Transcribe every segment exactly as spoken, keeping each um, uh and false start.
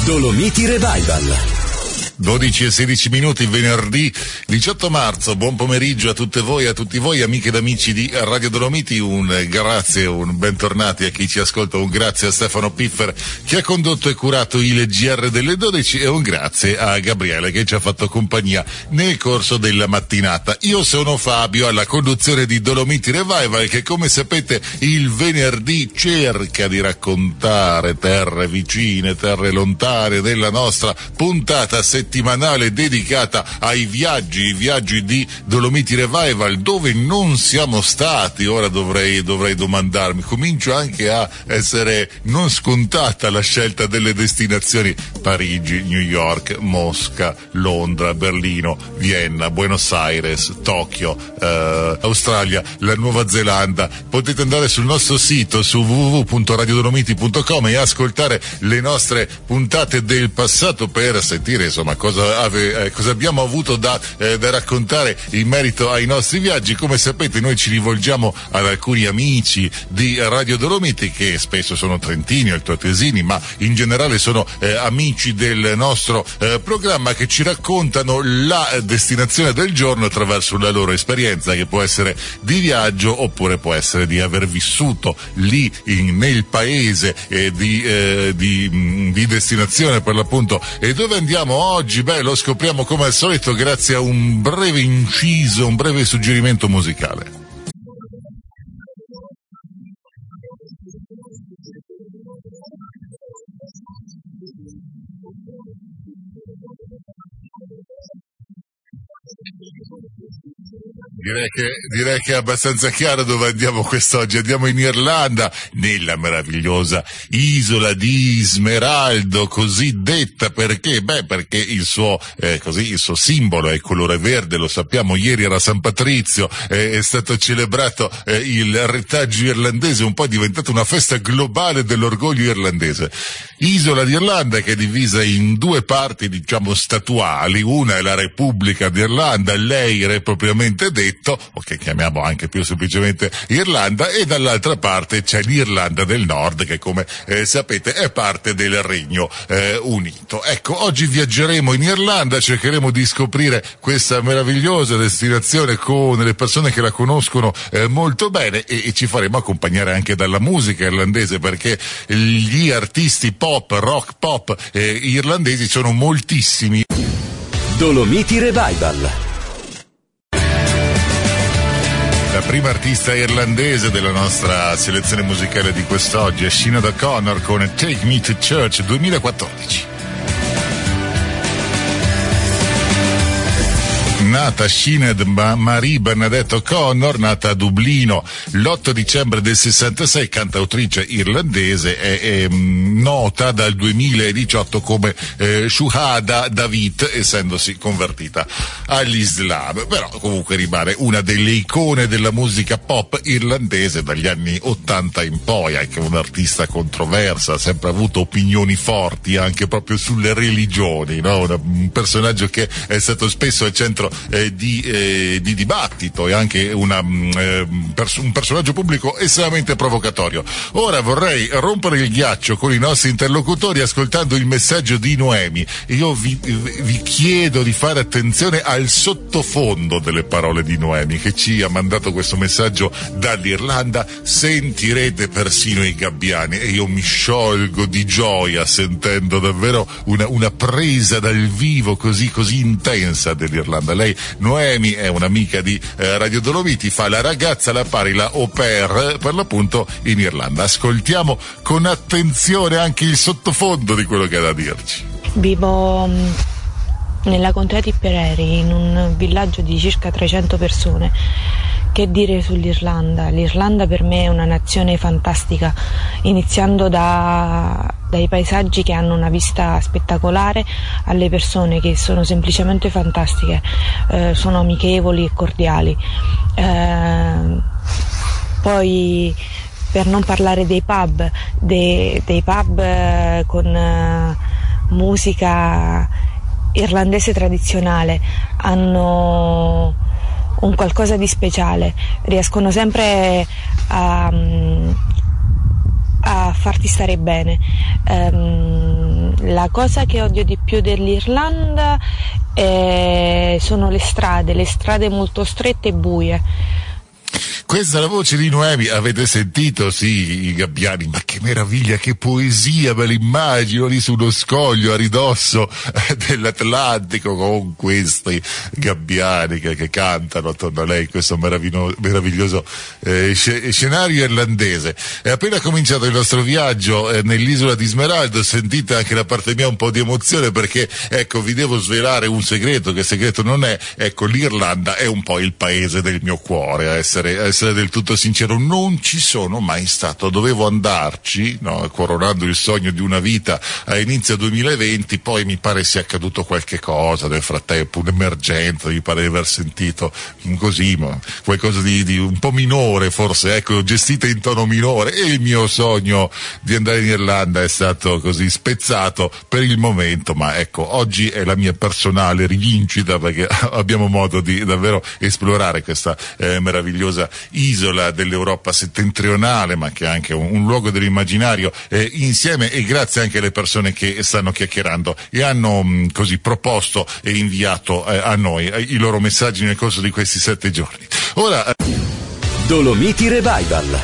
Dolomiti Revival. dodici e sedici minuti, venerdì diciotto marzo. Buon pomeriggio a tutte voi, a tutti voi, amiche ed amici di Radio Dolomiti. Un grazie, un bentornati a chi ci ascolta, un grazie a Stefano Piffer che ha condotto e curato il G R delle dodici e un grazie a Gabriele che ci ha fatto compagnia nel corso della mattinata. Io sono Fabio alla conduzione di Dolomiti Revival, che come sapete il venerdì cerca di raccontare terre vicine, terre lontane della nostra puntata settimanale dedicata ai viaggi, i viaggi di Dolomiti Revival, dove non siamo stati. Ora dovrei, dovrei domandarmi, comincio anche a essere non scontata la scelta delle destinazioni: Parigi, New York, Mosca, Londra, Berlino, Vienna, Buenos Aires, Tokyo, eh, Australia, la Nuova Zelanda. Potete andare sul nostro sito su w w w punto radio dolomiti punto com e ascoltare le nostre puntate del passato per sentire insomma cosa, ave, eh, cosa abbiamo avuto da, eh, da raccontare in merito ai nostri viaggi. Come sapete noi ci rivolgiamo ad alcuni amici di Radio Dolomiti che spesso sono trentini o altoatesini, ma in generale sono eh, amici del nostro eh, programma, che ci raccontano la destinazione del giorno attraverso la loro esperienza, che può essere di viaggio oppure può essere di aver vissuto lì in, nel paese eh, di, eh, di, mh, di destinazione per l'appunto. E dove andiamo oggi? Beh, lo scopriamo come al solito grazie a un breve inciso, un breve suggerimento musicale. Direi che, direi che è abbastanza chiaro dove andiamo quest'oggi. Andiamo in Irlanda, nella meravigliosa isola di Smeraldo, così detta perché? Beh, perché il suo, eh, così, il suo simbolo è il colore verde, lo sappiamo. Ieri era San Patrizio, eh, è stato celebrato eh, il retaggio irlandese, un po' è diventata una festa globale dell'orgoglio irlandese. Isola d'Irlanda che è divisa in due parti, diciamo, statuali. Una è la Repubblica d'Irlanda, l'Eire propriamente detto, o che chiamiamo anche più semplicemente Irlanda, e dall'altra parte c'è l'Irlanda del Nord, che come eh, sapete è parte del Regno eh, Unito. Ecco, oggi viaggeremo in Irlanda, cercheremo di scoprire questa meravigliosa destinazione con le persone che la conoscono eh, molto bene, e, e ci faremo accompagnare anche dalla musica irlandese, perché gli artisti pop, rock pop eh, irlandesi sono moltissimi. Dolomiti Revival. La prima artista irlandese della nostra selezione musicale di quest'oggi è Sinead O'Connor con Take Me to Church duemilaquattordici. Nata Sinead Marie Bernadette O'Connor, nata a Dublino l'otto dicembre del sessantasei, cantautrice irlandese, è, è nota dal duemiladiciotto come eh, Shuhada David, essendosi convertita all'Islam, però comunque rimane una delle icone della musica pop irlandese dagli anni ottanta in poi. Anche un'artista controversa, ha sempre avuto opinioni forti anche proprio sulle religioni, no? Una, un personaggio che è stato spesso al centro Eh, di, eh, di dibattito, e anche una, eh, pers- un personaggio pubblico estremamente provocatorio. Ora vorrei rompere il ghiaccio con i nostri interlocutori ascoltando il messaggio di Noemi. Io vi, vi chiedo di fare attenzione al sottofondo delle parole di Noemi, che ci ha mandato questo messaggio dall'Irlanda. Sentirete persino i gabbiani, e io mi sciolgo di gioia sentendo davvero una, una presa dal vivo così così intensa dell'Irlanda. Lei, Noemi, è un'amica di eh, Radio Dolomiti, fa la ragazza alla pari, la au pair per l'appunto in Irlanda. Ascoltiamo con attenzione anche il sottofondo di quello che ha da dirci. Vivo nella contea di Tipperary, in un villaggio di circa trecento persone. Che dire sull'Irlanda? L'Irlanda per me è una nazione fantastica, iniziando da, dai paesaggi che hanno una vista spettacolare, alle persone che sono semplicemente fantastiche, eh, sono amichevoli e cordiali. Eh, poi per non parlare dei pub, dei, dei pub eh, con eh, musica irlandese tradizionale, hanno un qualcosa di speciale, riescono sempre a, a farti stare bene. Um, La cosa che odio di più dell'Irlanda eh, sono le strade, le strade molto strette e buie. Questa è la voce di Noemi, avete sentito? Sì, i gabbiani, ma che meraviglia, che poesia, me l'immagino lì su uno scoglio a ridosso dell'Atlantico con questi gabbiani che, che cantano attorno a lei, questo meraviglioso, meraviglioso eh, scenario irlandese. È appena cominciato il nostro viaggio eh, nell'isola di Smeraldo, sentite anche da parte mia un po' di emozione perché, ecco, vi devo svelare un segreto, che segreto non è, ecco, l'Irlanda è un po' il paese del mio cuore, a essere, a essere del tutto sincero, non ci sono mai stato, dovevo andarci, no, coronando il sogno di una vita a inizio duemilaventi, poi mi pare sia accaduto qualche cosa nel frattempo, un'emergenza, mi pare di aver sentito così, ma qualcosa di, di un po' minore forse, ecco, gestita in tono minore, e il mio sogno di andare in Irlanda è stato così spezzato per il momento, ma ecco, oggi è la mia personale rivincita perché abbiamo modo di davvero esplorare questa eh, meravigliosa isola dell'Europa settentrionale, ma che è anche un, un luogo dell'immaginario eh, insieme, e grazie anche alle persone che stanno chiacchierando e hanno mh, così proposto e inviato eh, a noi eh, i loro messaggi nel corso di questi sette giorni. Ora eh... Dolomiti Revival.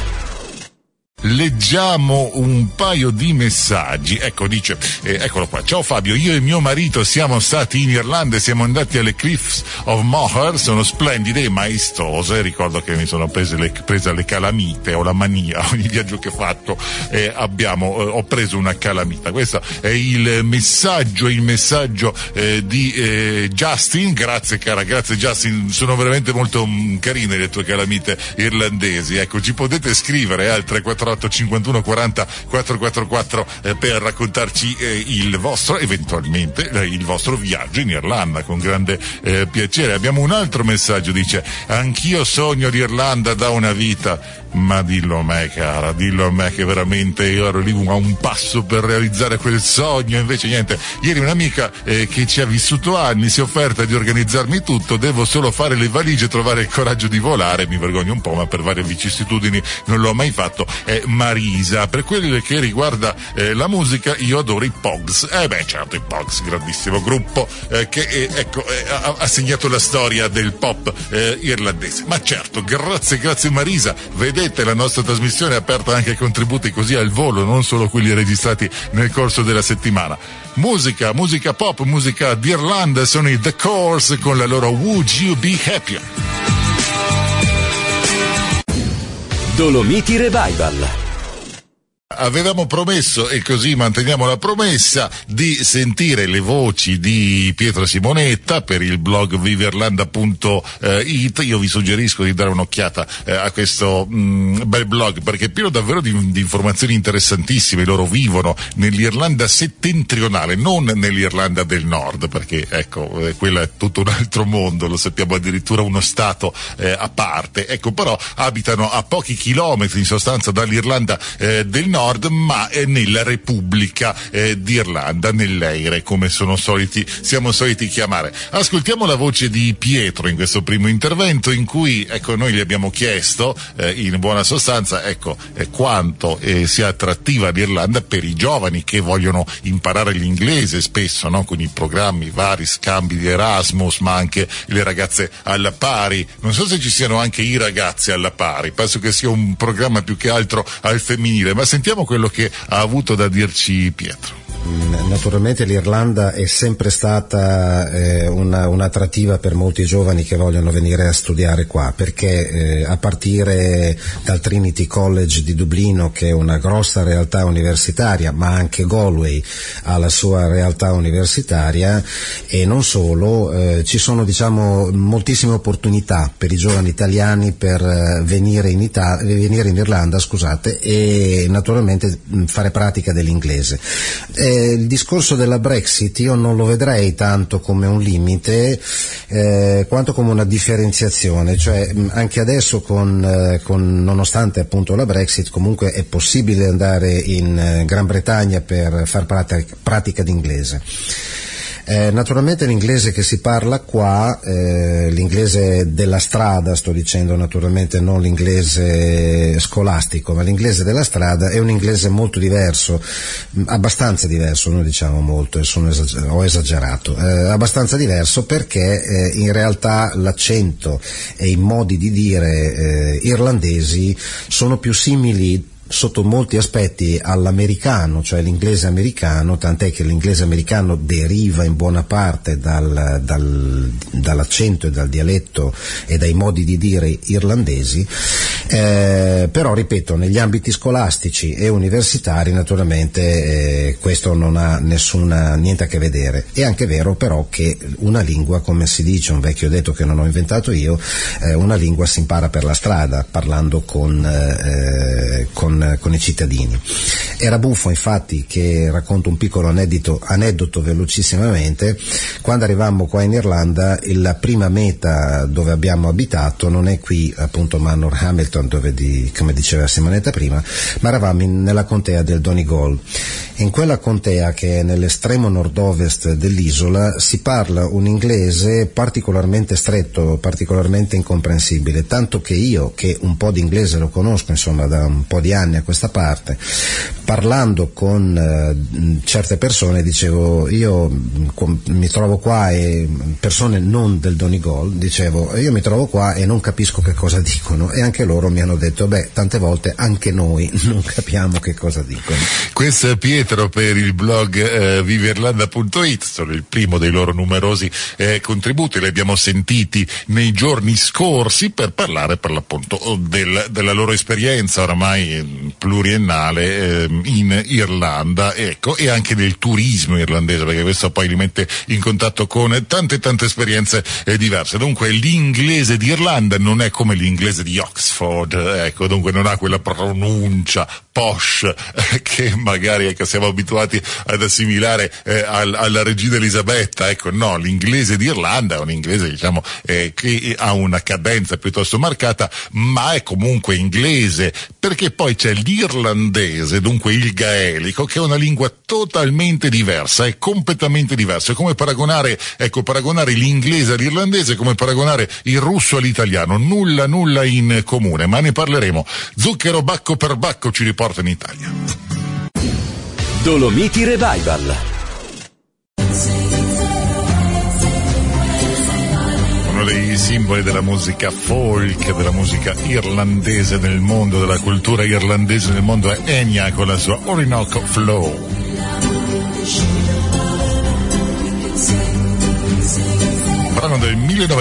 Leggiamo un paio di messaggi. Ecco, dice, eh, eccolo qua. Ciao Fabio, io e mio marito siamo stati in Irlanda e siamo andati alle Cliffs of Moher, sono splendide e maestose. Ricordo che mi sono prese le, presa le calamite, o la mania, ogni viaggio che ho fatto eh, abbiamo, eh, ho preso una calamita. Questo è il messaggio, il messaggio eh, di eh, Justin. Grazie cara, grazie Justin, sono veramente molto mh, carine le tue calamite irlandesi. Ecco, ci potete scrivere al tre quattro cinquantuno quaranta quattrocentoquarantaquattro eh, per raccontarci eh, il vostro, eventualmente eh, il vostro viaggio in Irlanda, con grande eh, piacere. Abbiamo un altro messaggio, dice: anch'io sogno l'Irlanda da una vita, ma dillo a me cara, dillo a me che veramente io ero lì a un passo per realizzare quel sogno, invece niente. Ieri un'amica eh, che ci ha vissuto anni si è offerta di organizzarmi tutto, devo solo fare le valigie e trovare il coraggio di volare, mi vergogno un po', ma per varie vicissitudini non l'ho mai fatto. È Marisa. Per quello che riguarda eh, la musica, io adoro i Pogs. Eh beh, certo, i Pogs, grandissimo gruppo eh, che eh, ecco eh, ha, ha segnato la storia del pop eh, irlandese. Ma certo, grazie, grazie Marisa. Vedete, la nostra trasmissione è aperta anche ai contributi così al volo, non solo quelli registrati nel corso della settimana. Musica, musica pop, musica d'Irlanda, sono i The Course con la loro Would You Be Happier? Dolomiti Revival. Avevamo promesso, e così manteniamo la promessa, di sentire le voci di Pietro Simonetta per il blog viverlanda punto it. Io vi suggerisco di dare un'occhiata eh, a questo mh, bel blog, perché è pieno davvero di, di informazioni interessantissime. Loro vivono nell'Irlanda settentrionale, non nell'Irlanda del Nord, perché ecco, eh, quella è tutto un altro mondo, lo sappiamo, addirittura uno stato eh, a parte. Ecco, però abitano a pochi chilometri in sostanza dall'Irlanda eh, del Nord, ma è nella Repubblica eh, d'Irlanda, nell'Eire, come sono soliti, siamo soliti chiamare. Ascoltiamo la voce di Pietro in questo primo intervento, in cui ecco noi gli abbiamo chiesto eh, in buona sostanza ecco eh, quanto eh, sia attrattiva l'Irlanda per i giovani che vogliono imparare l'inglese, spesso no? Con i programmi vari, scambi di Erasmus, ma anche le ragazze alla pari. Non so se ci siano anche i ragazzi alla pari, penso che sia un programma più che altro al femminile, ma sentiamo quello che ha avuto da dirci Pietro. Naturalmente l'Irlanda è sempre stata eh, una, un'attrattiva per molti giovani che vogliono venire a studiare qua, perché eh, a partire dal Trinity College di Dublino, che è una grossa realtà universitaria, ma anche Galway ha la sua realtà universitaria, e non solo, eh, ci sono diciamo moltissime opportunità per i giovani italiani per eh, venire, in Ita- venire in Irlanda, scusate, e naturalmente mh, fare pratica dell'inglese. Eh, il discorso della Brexit io non lo vedrei tanto come un limite eh, quanto come una differenziazione, cioè anche adesso con, eh, con nonostante appunto la Brexit comunque è possibile andare in eh, Gran Bretagna per far pratica, pratica d'inglese. Eh, naturalmente l'inglese che si parla qua, eh, l'inglese della strada, sto dicendo naturalmente non l'inglese scolastico, ma l'inglese della strada è un inglese molto diverso, abbastanza diverso, noi diciamo molto e sono esager- ho esagerato, eh, abbastanza diverso perché eh, in realtà l'accento e i modi di dire eh, irlandesi sono più simili sotto molti aspetti all'americano, cioè l'inglese americano, tant'è che l'inglese americano deriva in buona parte dal, dal, dall'accento e dal dialetto e dai modi di dire irlandesi, eh, però ripeto, negli ambiti scolastici e universitari naturalmente eh, questo non ha nessuna niente a che vedere. È anche vero però che una lingua, come si dice, un vecchio detto che non ho inventato io, eh, una lingua si impara per la strada, parlando con, eh, con con i cittadini. Era buffo infatti, che racconto un piccolo aneddoto, aneddoto velocissimamente, quando arrivammo qua in Irlanda la prima meta dove abbiamo abitato non è qui appunto Manor Hamilton, dove di, come diceva Simonetta prima, ma eravamo in, nella contea del Donegal. In quella contea, che è nell'estremo nord-ovest dell'isola, si parla un inglese particolarmente stretto, particolarmente incomprensibile, tanto che io, che un po' di inglese lo conosco insomma da un po' di anni a questa parte, parlando con eh, certe persone dicevo, io com, mi trovo qua, e persone non del Donegal, dicevo io mi trovo qua e non capisco che cosa dicono, e anche loro mi hanno detto beh, tante volte anche noi non capiamo che cosa dicono. Questo è Pietro per il blog eh, vive irlanda punto it, sono il primo dei loro numerosi eh, contributi, li abbiamo sentiti nei giorni scorsi per parlare per l'appunto del, della loro esperienza oramai pluriennale eh, in Irlanda, ecco, e anche del turismo irlandese, perché questo poi li mette in contatto con tante tante esperienze eh, diverse. Dunque l'inglese di Irlanda non è come l'inglese di Oxford, ecco, dunque non ha quella pronuncia posh eh, che magari ecco, siamo abituati ad assimilare eh, al, alla regina Elisabetta, ecco, no, l'inglese di Irlanda è un inglese diciamo eh, che ha una cadenza piuttosto marcata, ma è comunque inglese, perché poi c'è l'irlandese, dunque il gaelico, che è una lingua totalmente diversa, è completamente diversa. È come paragonare, ecco, paragonare l'inglese all'irlandese, come paragonare il russo all'italiano, nulla, nulla in comune, ma ne parleremo. Zucchero bacco per bacco ci riporta in Italia. Dolomiti Revival. Dei simboli della musica folk, della musica irlandese nel mondo, della cultura irlandese nel mondo, è Enya con la sua Orinoco Flow. Brano del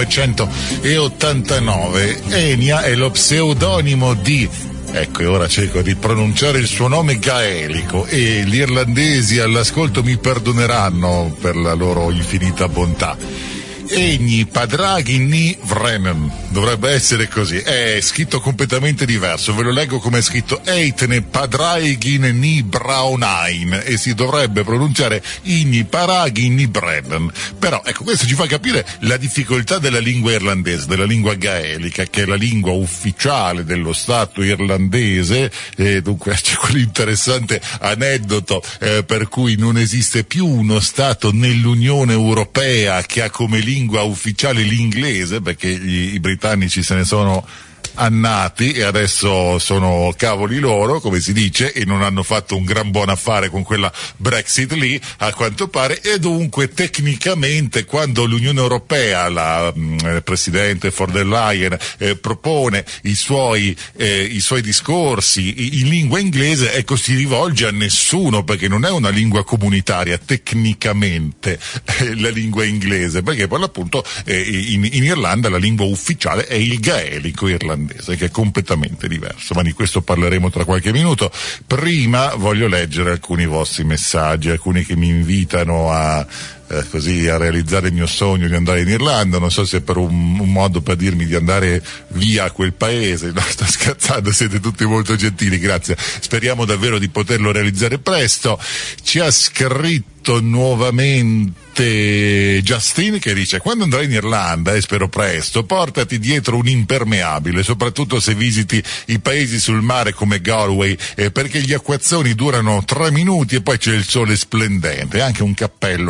millenovecentottantanove. Enya è lo pseudonimo di, ecco, e ora cerco di pronunciare il suo nome gaelico, e gli irlandesi all'ascolto mi perdoneranno per la loro infinita bontà. Egni Padraghi ni Vremen, dovrebbe essere così, è scritto completamente diverso, ve lo leggo come è scritto: Eitne Padraigin ni Braunain, e si dovrebbe pronunciare Igni Paraghi ni Bremen. Però ecco, questo ci fa capire la difficoltà della lingua irlandese, della lingua gaelica, che è la lingua ufficiale dello Stato irlandese, e dunque c'è quell'interessante aneddoto eh, per cui non esiste più uno Stato nell'Unione Europea che ha come lingua lingua ufficiale l'inglese, perché gli, i britannici se ne sono annati e adesso sono cavoli loro, come si dice, e non hanno fatto un gran buon affare con quella Brexit lì, a quanto pare, e dunque tecnicamente quando l'Unione Europea, la mh, Presidente von der Leyen eh, propone i suoi, eh, i suoi discorsi in lingua inglese, ecco, si rivolge a nessuno, perché non è una lingua comunitaria tecnicamente eh, la lingua inglese, perché per l'appunto eh, in, in Irlanda la lingua ufficiale è il gaelico irlandese, che è completamente diverso, ma di questo parleremo tra qualche minuto. Prima voglio leggere alcuni vostri messaggi, alcuni che mi invitano a eh, così a realizzare il mio sogno di andare in Irlanda. Non so se è per un, un modo per dirmi di andare via a quel paese, no, sto scherzando, siete tutti molto gentili, grazie, speriamo davvero di poterlo realizzare presto. Ci ha scritto nuovamente Justin, che dice: quando andrai in Irlanda, e spero presto, portati dietro un impermeabile, soprattutto se visiti i paesi sul mare come Galway, eh, perché gli acquazzoni durano tre minuti e poi c'è il sole splendente, e anche un cappello che copra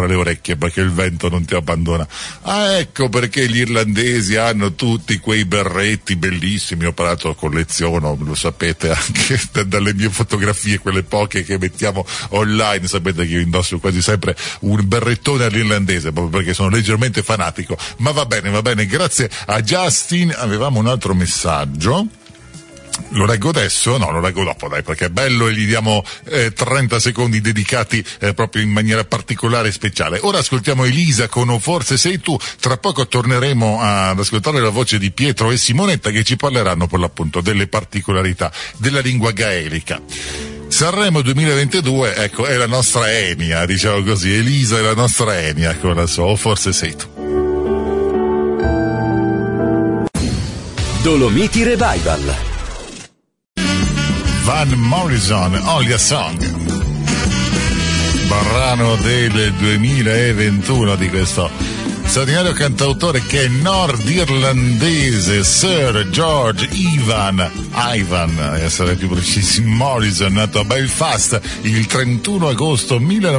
le orecchie perché il vento non ti abbandona. Ah, ecco perché gli irlandesi hanno tutti quei berretti bellissimi. Ho parlato, colleziono, lo sapete anche dalle mie fotografie, quelle poche che mettiamo online, sapete che io indosso quasi sempre un berrettone all'irlandese proprio perché sono leggermente fanatico. Ma va bene, va bene, grazie a Justin. Avevamo un altro messaggio. Lo leggo adesso? No, lo leggo dopo, dai, perché è bello e gli diamo eh, trenta secondi dedicati eh, proprio in maniera particolare e speciale. Ora ascoltiamo Elisa con O Forse Sei Tu. Tra poco torneremo ad ascoltare la voce di Pietro e Simonetta che ci parleranno per l'appunto delle particolarità della lingua gaelica. Sanremo duemilaventidue, ecco, è la nostra Enia, diciamo così. Elisa è la nostra Enia con la sua O Forse Sei Tu. Dolomiti Revival. Van Morrison, Only a Song, brano del duemilaventuno di questo straordinario cantautore che è nordirlandese, Sir George Ivan, Ivan, a essere più precisi, Morrison, nato a Belfast il trentuno agosto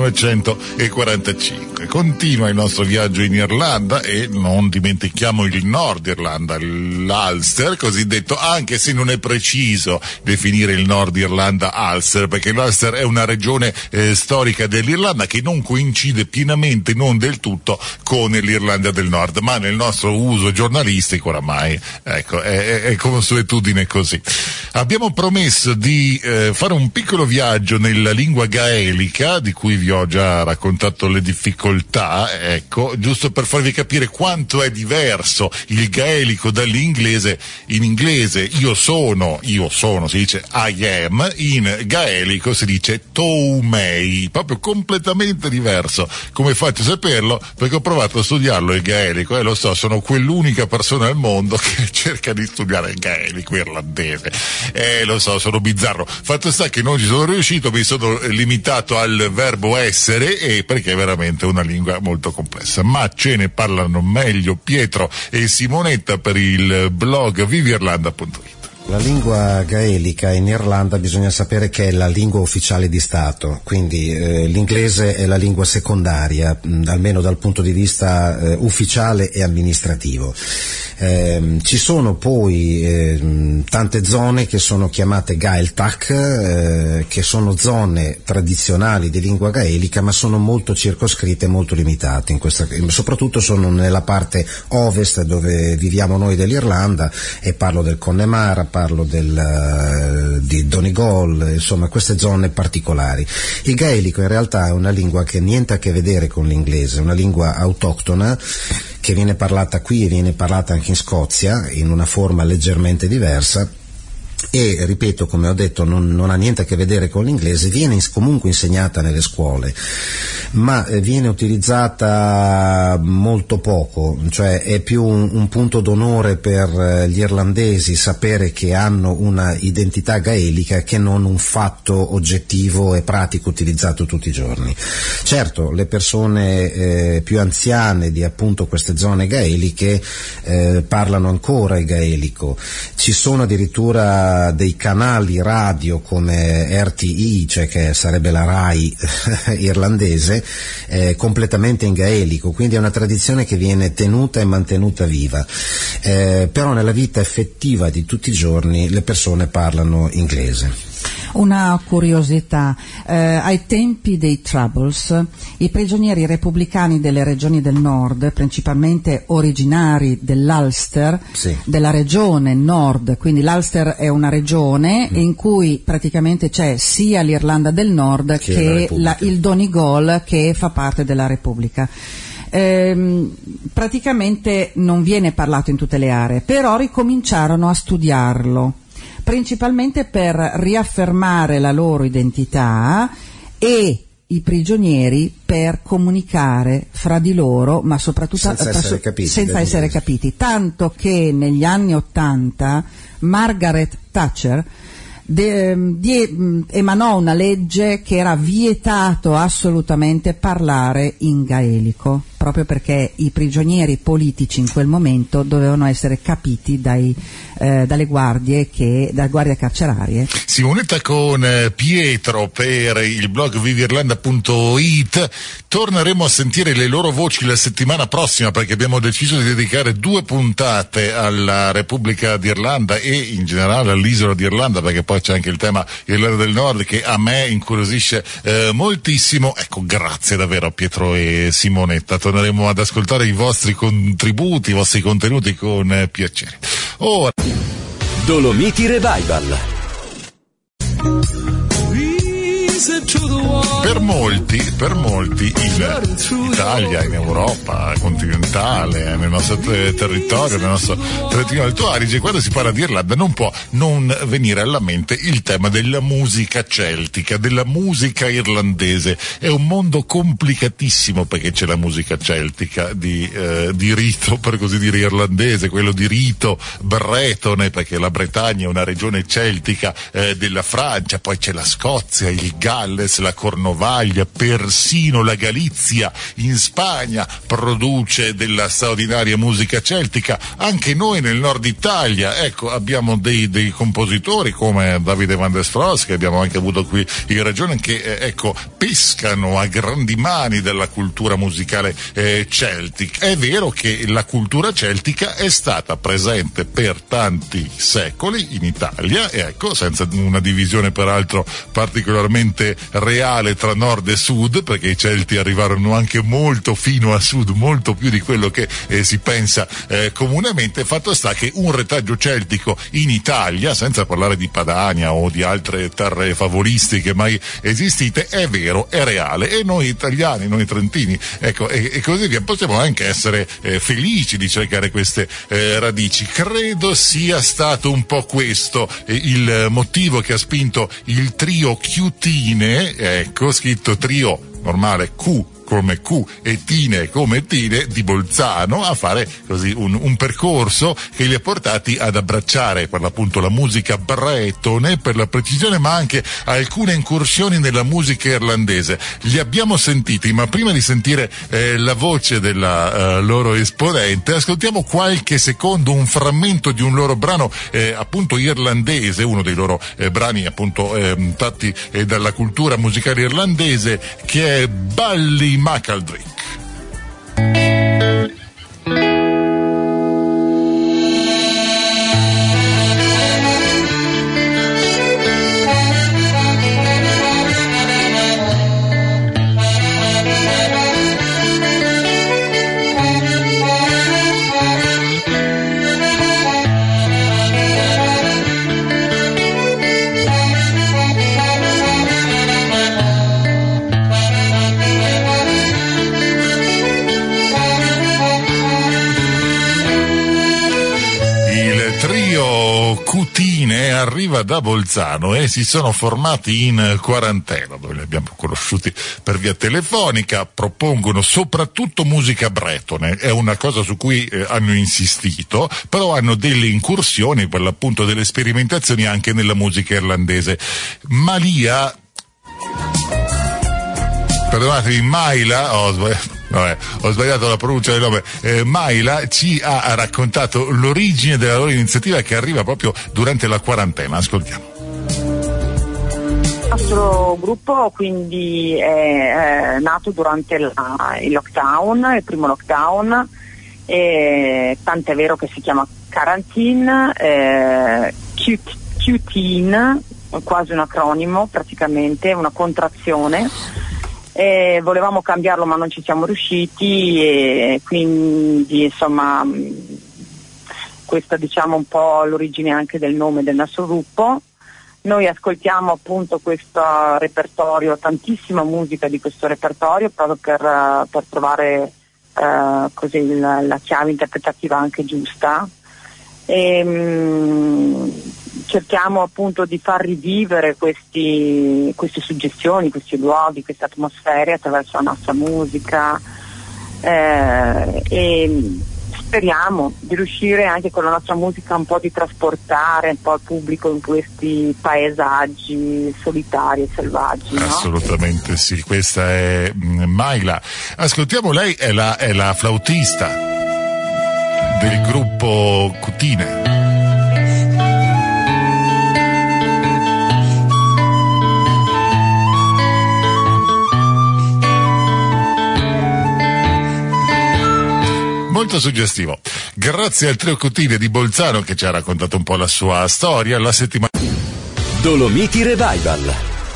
millenovecentoquarantacinque. Continua il nostro viaggio in Irlanda e non dimentichiamo il Nord Irlanda, l'Ulster cosiddetto, anche se non è preciso definire il Nord Irlanda Ulster, perché l'Ulster è una regione eh, storica dell'Irlanda che non coincide pienamente, non del tutto, con l'Irlanda del Nord, ma nel nostro uso giornalistico oramai, ecco, è, è consuetudine così. Abbiamo promesso di eh, fare un piccolo viaggio nella lingua gaelica, di cui vi ho già raccontato le difficoltà, ecco, giusto per farvi capire quanto è diverso il gaelico dall'inglese. In inglese io sono, io sono, si dice I am, in gaelico si dice toumei, proprio completamente diverso. Come faccio a saperlo? Perché ho provato a studiarlo il gaelico e lo so, sono quell'unica persona al mondo che cerca di studiare il gaelico irlandese. Eh, lo so, sono bizzarro. Fatto sta che non ci sono riuscito, mi sono limitato al verbo essere, e perché è veramente una lingua molto complessa. Ma ce ne parlano meglio Pietro e Simonetta per il blog vivi irlanda punto it. La lingua gaelica in Irlanda bisogna sapere che è la lingua ufficiale di Stato, quindi eh, l'inglese è la lingua secondaria, mh, almeno dal punto di vista eh, ufficiale e amministrativo. Eh, ci sono poi eh, tante zone che sono chiamate Gaeltacht, eh, che sono zone tradizionali di lingua gaelica, ma sono molto circoscritte e molto limitate, in questa, soprattutto sono nella parte ovest dove viviamo noi dell'Irlanda, e parlo del Connemara, parlo del, uh, di Donegal, insomma queste zone particolari. Il gaelico in realtà è una lingua che niente a che vedere con l'inglese, è una lingua autoctona che viene parlata qui e viene parlata anche in Scozia in una forma leggermente diversa, e ripeto, come ho detto, non, non ha niente a che vedere con l'inglese, viene in, comunque insegnata nelle scuole, ma eh, viene utilizzata molto poco, cioè è più un, un punto d'onore per eh, gli irlandesi sapere che hanno una identità gaelica che non un fatto oggettivo e pratico utilizzato tutti i giorni. Certo, le persone eh, più anziane di appunto queste zone gaeliche eh, parlano ancora il gaelico, ci sono addirittura dei canali radio come R T I, cioè che sarebbe la RAI irlandese, eh, completamente in gaelico, quindi è una tradizione che viene tenuta e mantenuta viva, eh, però nella vita effettiva di tutti i giorni le persone parlano inglese. Una curiosità, eh, ai tempi dei Troubles i prigionieri repubblicani delle regioni del nord, principalmente originari dell'Ulster, sì. della regione nord, quindi l'Ulster è una regione mm. in cui praticamente c'è sia l'Irlanda del Nord che, che la, il Donegal, che fa parte della Repubblica. Ehm, praticamente non viene parlato in tutte le aree, però ricominciarono a studiarlo, principalmente per riaffermare la loro identità e i prigionieri per comunicare fra di loro, ma soprattutto senza essere capiti, senza essere capiti. Tanto che negli anni Ottanta Margaret Thatcher de, de, emanò una legge che era vietato assolutamente parlare in gaelico, proprio perché i prigionieri politici in quel momento dovevano essere capiti dai, eh, dalle guardie che, dalle guardie carcerarie. Simonetta con eh, Pietro per il blog vivirlanda punto it. Torneremo a sentire le loro voci la settimana prossima, perché abbiamo deciso di dedicare due puntate alla Repubblica d'Irlanda e in generale all'isola d'Irlanda, perché poi c'è anche il tema Irlanda del Nord che a me incuriosisce eh, moltissimo. Ecco, grazie davvero a Pietro e Simonetta. Torneremo ad ascoltare i vostri contributi, i vostri contenuti con eh, piacere. Ora Dolomiti Revival. Per molti, per molti in Italia, in Europa continentale, nel nostro ter- territorio, nel nostro Trentino Alto Adige, quando si parla di Irlanda non può non venire alla mente il tema della musica celtica, della musica irlandese. È un mondo complicatissimo, perché c'è la musica celtica di, eh, di rito, per così dire, irlandese, quello di rito bretone, perché la Bretagna è una regione celtica eh, della Francia, poi c'è la Scozia, il Galles, la Cornovaglia, persino la Galizia in Spagna produce della straordinaria musica celtica. Anche noi nel nord Italia, ecco, abbiamo dei, dei compositori come Davide Van der Stross, che abbiamo anche avuto qui in regione, che eh, ecco, pescano a grandi mani della cultura musicale eh, celtica. È vero che la cultura celtica è stata presente per tanti secoli in Italia, e ecco, senza una divisione peraltro particolarmente reale tra nord e sud, perché i Celti arrivarono anche molto fino a sud, molto più di quello che eh, si pensa eh, comunemente. Fatto sta che un retaggio celtico in Italia, senza parlare di Padania o di altre terre favolistiche mai esistite, è vero, è reale, e noi italiani, noi trentini, ecco, e, e così via, possiamo anche essere eh, felici di cercare queste eh, radici. Credo sia stato un po' questo eh, il motivo che ha spinto il trio Chiutine, ecco, scritto trio normale Q come Q e Tine come Tine, di Bolzano, a fare così un, un percorso che li ha portati ad abbracciare per l'appunto la musica bretone, per la precisione, ma anche alcune incursioni nella musica irlandese. Li abbiamo sentiti, ma prima di sentire eh, la voce della uh, loro esponente, ascoltiamo qualche secondo un frammento di un loro brano eh, appunto irlandese, uno dei loro eh, brani appunto eh, tratti eh, dalla cultura musicale irlandese, che è Bally Macaldrick. Cutine arriva da Bolzano e si sono formati in quarantena, dove li abbiamo conosciuti per via telefonica. Propongono soprattutto musica bretone, è una cosa su cui eh, hanno insistito, però hanno delle incursioni, per l'appunto delle sperimentazioni anche nella musica irlandese. Malia, perdonatemi, Maila, oh, sbagliato. Vabbè, ho sbagliato la pronuncia del nome. Eh, Maila ci ha raccontato l'origine della loro iniziativa, che arriva proprio durante la quarantena. Ascoltiamo. Il nostro gruppo quindi è, è nato durante la, il lockdown, il primo lockdown, e tant'è vero che si chiama Quarantine, eh, Q-Teen, quasi un acronimo praticamente, una contrazione. E volevamo cambiarlo ma non ci siamo riusciti, e quindi insomma questa diciamo un po' l'origine anche del nome del nostro gruppo. Noi ascoltiamo appunto questo repertorio, tantissima musica di questo repertorio, proprio per, per trovare uh, così la, la chiave interpretativa anche giusta, e um, cerchiamo appunto di far rivivere questi, queste suggestioni, questi luoghi, queste atmosfere attraverso la nostra musica, eh, e speriamo di riuscire anche con la nostra musica un po' di trasportare un po' il pubblico in questi paesaggi solitari e selvaggi, no? Assolutamente sì, questa è Mayla. Ascoltiamo, lei è la, è la flautista del gruppo Cutine. Molto suggestivo. Grazie al trio Cutine di Bolzano che ci ha raccontato un po' la sua storia. La settimana Dolomiti Revival.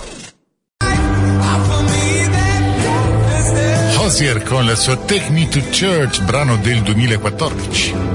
Hozier con la sua Take Me to Church, brano del duemilaquattordici.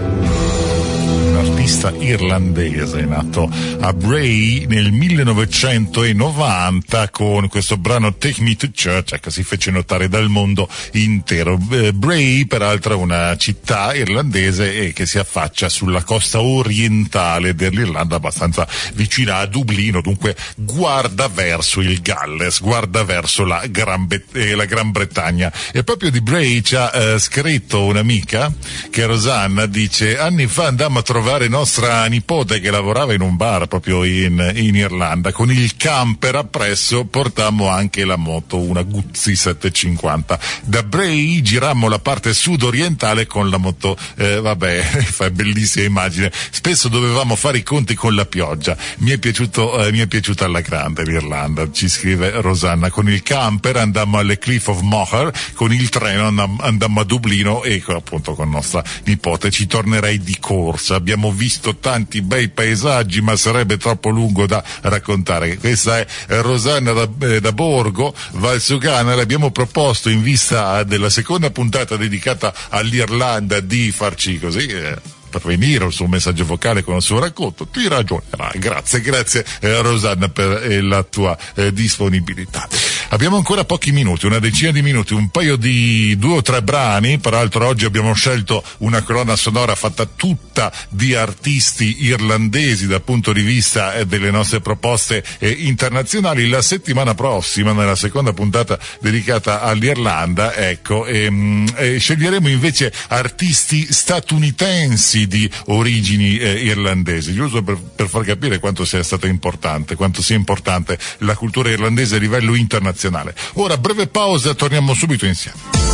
Artista irlandese nato a Bray nel millenovecentonovanta con questo brano Take Me to Church, ecco, si fece notare dal mondo intero. Bray peraltro è una città irlandese e che si affaccia sulla costa orientale dell'Irlanda, abbastanza vicina a Dublino, dunque guarda verso il Galles, guarda verso la Gran, Be- eh, la Gran Bretagna. E proprio di Bray ci ha eh, scritto un'amica che è Rosanna, dice: anni fa andammo a trovare nostra nipote che lavorava in un bar proprio in, in Irlanda, con il camper appresso portammo anche la moto, una Guzzi settecentocinquanta. Da Bray girammo la parte sud-orientale con la moto, eh, vabbè, fa bellissima immagine. Spesso dovevamo fare i conti con la pioggia. Mi è piaciuto, eh, mi è piaciuta alla grande l'Irlanda, ci scrive Rosanna. Con il camper andammo alle Cliff of Moher, con il treno andammo, andammo a Dublino e appunto con nostra nipote ci tornerei di corsa. Abbiamo visto tanti bei paesaggi, ma sarebbe troppo lungo da raccontare. Questa è Rosanna da, eh, da Borgo, Valsugana. Le abbiamo proposto, in vista della seconda puntata dedicata all'Irlanda, di farci così eh, per venire il suo messaggio vocale con il suo racconto. Ti ragionerai. Grazie, grazie eh, Rosanna per eh, la tua eh, disponibilità. Abbiamo ancora pochi minuti, una decina di minuti, un paio di due o tre brani. Peraltro oggi abbiamo scelto una colonna sonora fatta tutta di artisti irlandesi dal punto di vista eh, delle nostre proposte eh, internazionali. La settimana prossima, nella seconda puntata dedicata all'Irlanda, ecco, ehm, eh, sceglieremo invece artisti statunitensi di origini eh, irlandesi, giusto per, per far capire quanto sia stata importante, quanto sia importante la cultura irlandese a livello internazionale. Ora breve pausa, torniamo subito insieme.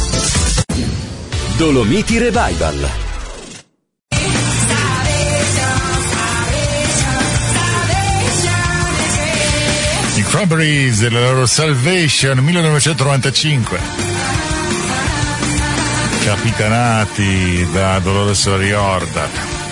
Dolomiti Revival. I Cranberries e la loro Salvation millenovecentonovantacinque, capitanati da Dolores O'Riordan.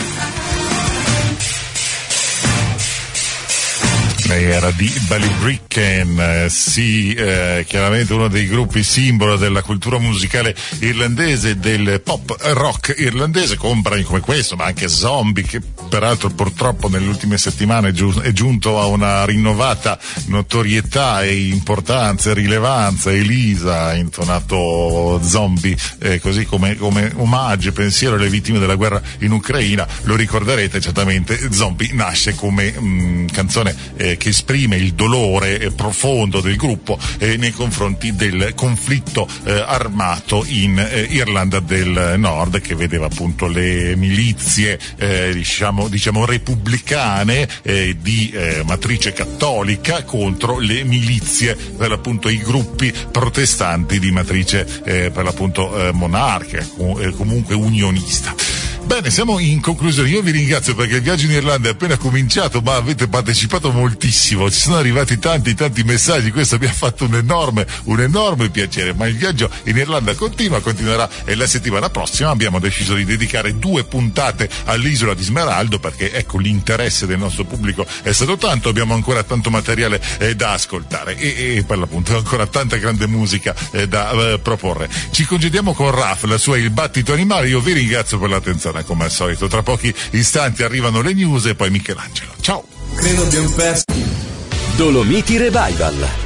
Lei era di Ballybricken, eh, sì, eh, chiaramente uno dei gruppi simbolo della cultura musicale irlandese, del pop rock irlandese, con brani come questo, ma anche Zombie, che peraltro purtroppo nelle ultime settimane è, giu- è giunto a una rinnovata notorietà e importanza e rilevanza. Elisa ha intonato Zombie, eh, così come, come omaggio e pensiero alle vittime della guerra in Ucraina. Lo ricorderete certamente, Zombie nasce come mh, canzone eh, che esprime il dolore eh, profondo del gruppo eh, nei confronti del conflitto eh, armato in eh, Irlanda del Nord, che vedeva appunto le milizie eh, diciamo, diciamo repubblicane eh, di eh, matrice cattolica contro le milizie, per l'appunto i gruppi protestanti di matrice eh, per l'appunto eh, monarchica, com- eh, comunque unionista. Bene, siamo in conclusione. Io vi ringrazio perché il viaggio in Irlanda è appena cominciato, ma avete partecipato moltissimo, ci sono arrivati tanti tanti messaggi, questo mi ha fatto un enorme un enorme piacere. Ma il viaggio in Irlanda continua, continuerà, e la settimana prossima abbiamo deciso di dedicare due puntate all'isola di Smeraldo, perché ecco, l'interesse del nostro pubblico è stato tanto, abbiamo ancora tanto materiale eh, da ascoltare e, e per l'appunto ancora tanta grande musica eh, da eh, proporre. Ci congediamo con Raf, la sua Il battito animale. Io vi ringrazio per l'attenzione come al solito. Tra pochi istanti arrivano le news e poi Michelangelo. Ciao. Credo abbiamo perso. Dolomiti Revival.